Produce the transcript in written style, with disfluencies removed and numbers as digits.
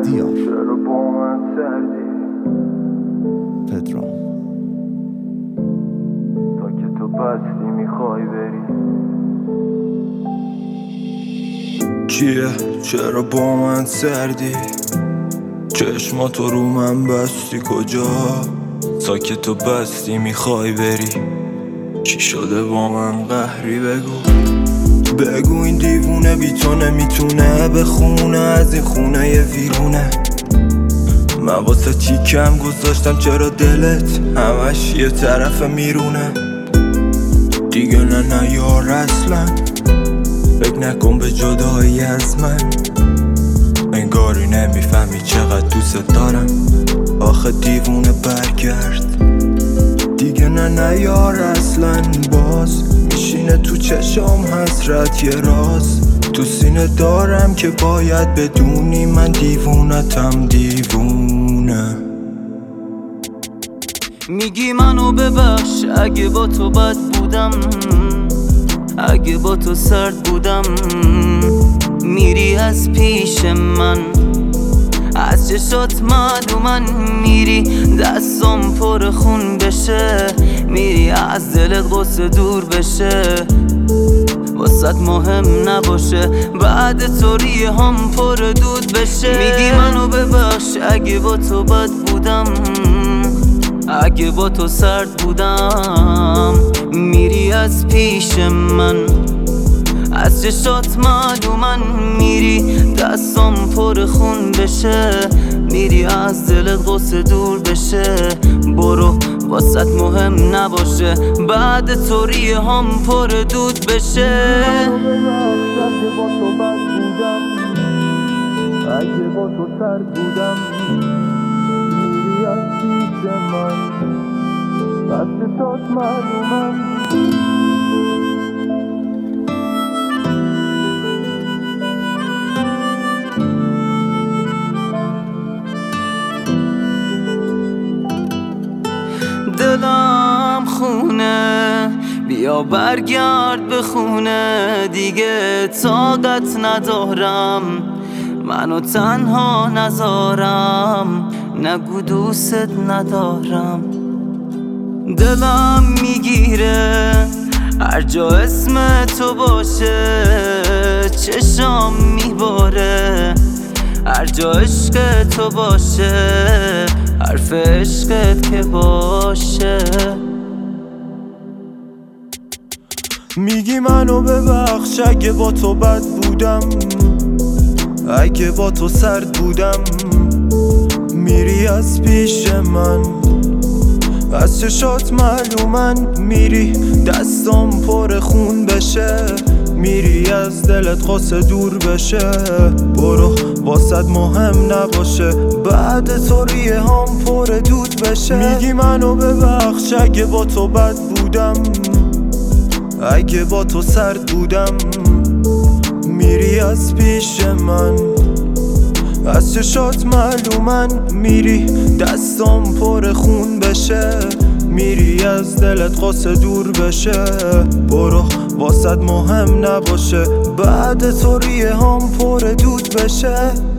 دیار چرا با من سردی پدرام تا که تو بستی میخوای بری چیه؟ چرا با من سردی؟ چشماتو رو من بستی کجا؟ تا که تو بستی میخوای بری چی شده با من قهری بگو این دیوونه بی تو نمیتونه بخونه از این خونه یه ویرونه من واسه چی کم گذاشتم چرا دلت همش یه طرف میرونه دیگه نه یار اصلا فکر نکن به جدایی از من انگاری نمیفهمی چقدر دوست دارم آخه دیوونه برگرد دیگه نه یار اصلا باز میشینه تو چشم حسرت یه راز تو سینه دارم که باید بدونی من دیوونتم دیوونه میگی منو ببخش اگه با تو بد بودم اگه با تو سرد بودم میری از پیش من از چشات معلومن میری دستم پر خون بشه میری از دلت غصه دور بشه واسط مهم نباشه بعد تو ریه هم پر دود بشه میگی منو ببخش اگه با تو بد بودم اگه با تو سرد بودم میری از پیش من از چشات معلومن میری دستم پر خون بشه میری از دلت غصه دور بشه برو واسط مهم نباشه بعد تو ریه هم پر دود بشه اگه با تو بد بودم اگه با تو سرد بودم میری از پیش من از چشات معلومن دلم خونه بیا برگرد به خونه دیگه طاقت ندارم منو تنها نذارم نگو دوست ندارم دلم میگیره هر جا اسم تو باشه چشام میباره هر جا عشق تو باشه حرف عشقت که باشه میگی منو ببخش اگه با تو بد بودم اگه با تو سرد بودم میری از پیش من از چشات معلومن میری دستم پر خون بشه میری از دلت غصه دور بشه برو واسط مهم نباشه بعد تو ریه هم پر دود بشه میگی منو ببخش اگه با تو بد بودم اگه با تو سرد بودم میری از پیش من از چشات معلومن میری دستم پر خون بشه میری از دلت غصه دور بشه برو واسط مهم نباشه بعد تو ریه هم پر دود بشه